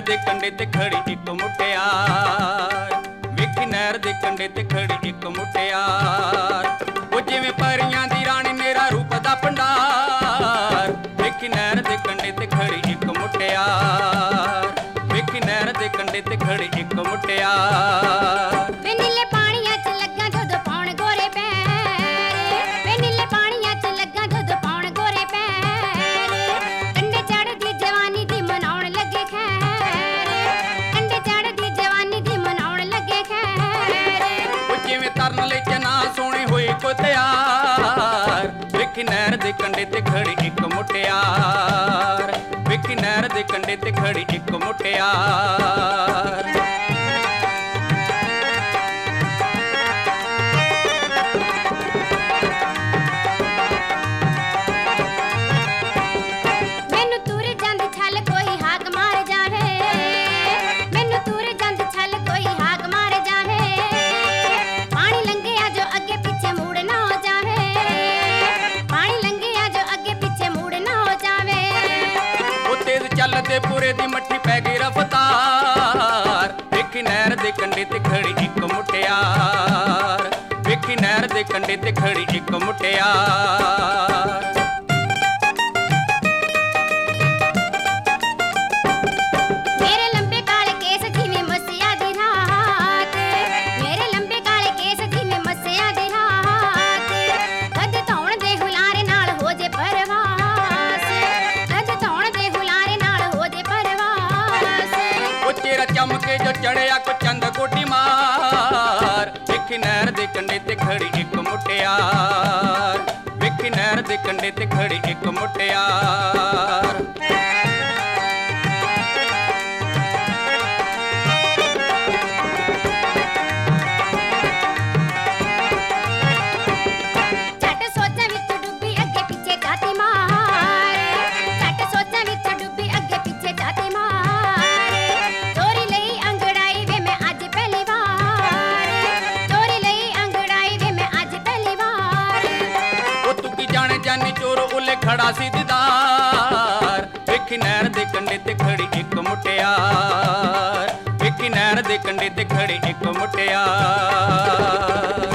ਦੇ ਕੰਢੇ ਤੇ ਖੜੀ ਇੱਕ ਮੁਟਿਆਰ, ਵੇਖੀ ਨਹਿਰ ਦੇ ਕੰਢੇ ਤੇ ਖੜੀ ਇੱਕ ਮੁਟਿਆਰ। ਉਹ ਜਿਵੇਂ ਪਰੀਆਂ ਦੀ ਰਾਣੀ ਮੇਰਾ ਰੂਪ ਦਾ ਭੰਡਾਰ, ਵੇਖੀ ਨਹਿਰ ਦੇ ਕੰਢੇ ਤੇ ਖੜੀ ਇੱਕ ਮੁਟਿਆਰ, ਵੇਖੀ ਨਹਿਰ ਦੇ ਕੰਢੇ ਤੇ ਖੜੀ ਇੱਕ ਮੁਟਿਆਰ। ਵੇ ਨੀਲੇ ਪਾਣੀਆਂ 'ਚ ਲੱਗਾ ਜਦੋਂ ਪਾਉਣ ਗੋਰੇ ਪੈਰ, ਵੇ ਨੀਲੇ ਪਾਣੀਆਂ 'ਚ ਲੱਗਾ ਜਦੋਂ ਪਾਉਣ ਗੋਰੇ ਪੈਰ। ਕੰਢੇ ਚੜ੍ਹਦੀ ਜਵਾਨੀ ਦੀ ਮਨਾਉਣ ਲੱਗੇ ਖੈਰ, ਕੰਢੇ ਚੜ੍ਹਦੀ ਜਵਾਨੀ ਦੀ ਮਨਾਉਣ ਲੱਗੇ ਖੈਰ। ਉਹ ਜਿਵੇਂ ਤਰਨ ਲਈ ਚਨਾ ਸੋਹਣੇ ਹੋਏ ਕੋ ਤਿਆਰ, ਵੇਖੀ ਨਹਿਰ ਦੇ ਕੰਢੇ ਤੇ ਖੜੀ ਇੱਕ ਮੁਟਿਆਰ, ਵੇਖੀ ਨਹਿਰ ਦੇ ਕੰਢੇ ਤੇ ਖੜੀ ਇੱਕ ਮੁਟਿਆਰ। ਮੈਨੂੰ ਤੁਰ ਜਾਂਦ ਛਲ ਕੋਈ ਹਾਕ ਮਾਰ ਜਾਵੇ, ਮੈਨੂੰ ਤੁਰ ਜਾਂਦ ਛਲ ਕੋਈ ਹਾਕ ਮਾਰ ਜਾਵੇ। ਪਾਣੀ ਲੰਘਿਆ ਜੋ ਅੱਗੇ ਪਿੱਛੇ ਮੁੜ ਨਾ ਹੋ ਜਾਵੇ, ਪਾਣੀ ਲੰਘਿਆ ਜੋ ਅੱਗੇ ਪਿੱਛੇ ਮੁੜ ਨਾ ਹੋ ਜਾਵੇ। ਉਹ ਤੇਜ਼ ਚੱਲਦੇ ਪੂਰੇ ਦੀ ਮੱਠੀ ਪੈ ਗਈ ਰਫਤਾਰ, ਵੇਖੀ ਨਹਿਰ ਦੇ ਕੰਢੇ ਤੇ ਖੜੀ ਇੱਕ ਮੁਟਿਆਰ, ਵੇਖੀ ਨਹਿਰ ਦੇ ਕੰਢੇ ਤੇ ਖੜੀ ਇੱਕ ਮੁਟਿਆਰ। ਮੇਰੇ ਲੰਬੇ ਕਾਲੇ ਕੇਸ ਜਿਵੇਂ ਮੱਸਿਆ ਦੀ ਰਾਤ, ਮੇਰੇ ਲੰਬੇ ਕਾਲੇ ਕੇਸ ਜਿਵੇਂ ਮੱਸਿਆ ਦੀ ਰਾਤ। ਕਦ ਧੌਣ ਦੇ ਹੁਲਾਰੇ ਨਾਲ ਹੋ ਜੇ ਪਰਵਾਸ, ਕਦ ਧੌਣ ਦੇ ਹੁਲਾਰੇ ਨਾਲ ਹੋ ਜੇ ਪਰਵਾਸ। ਉਹ ਚਿਹਰਾ ਚਮਕੇ ਜੋ ਚੜਿਆ ਕੋ ਚੰਦ ਕੋਟੀ ਮਾਰ, ਵੇਖੀ ਨਹਿਰ ਦੇ ਕੰਢੇ ਤੇ ਖੜੀ ਇੱਕ ਮੁਟਿਆਰ, ਵੇਖੀ ਨਹਿਰ ਦੇ ਕੰਢੇ ਤੇ ਖੜੀ ਇੱਕ ਮੁਟਿਆਰ। ਛੱਟ ਸੋਚਾਂ ਵਿੱਚ ਡੁੱਬੀ ਅੱਗੇ ਪਿੱਛੇ ਝਾਤੀ ਮਾਰ, ਛੱਟ ਸੋਚਾਂ ਵਿੱਚ ਡੁੱਬੀ ਅੱਗੇ ਪਿੱਛੇ ਝਾਤੀ ਮਾਰ। ਚੋਰੀ ਲਈ ਅੰਗੜਾਈ ਵੇ ਮੈਂ ਅੱਜ ਪਹਿਲੀ ਵਾਰ, ਚੋਰੀ ਲਈ ਅੰਗੜਾਈ ਵੇ ਮੈਂ ਅੱਜ ਪਹਿਲੀ ਵਾਰ। ਉਹ ਤੂੰ ਕੀ ਜਾਣੇ ਜਾਨੀ ਚੋਰ ਉੱਲੇ ਖੜਾ ਸੀ ਦੀਦਾਰ, ਵੇਖੀ ਨਹਿਰ ਦੇ ਕੰਢੇ ਤੇ ਖੜੀ ਇੱਕ ਮੁਟਿਆਰ, ਵੇਖੀ ਨਹਿਰ ਦੇ ਕੰਢੇ ਤੇ ਖੜੀ ਇੱਕ ਮੁਟਿਆਰ।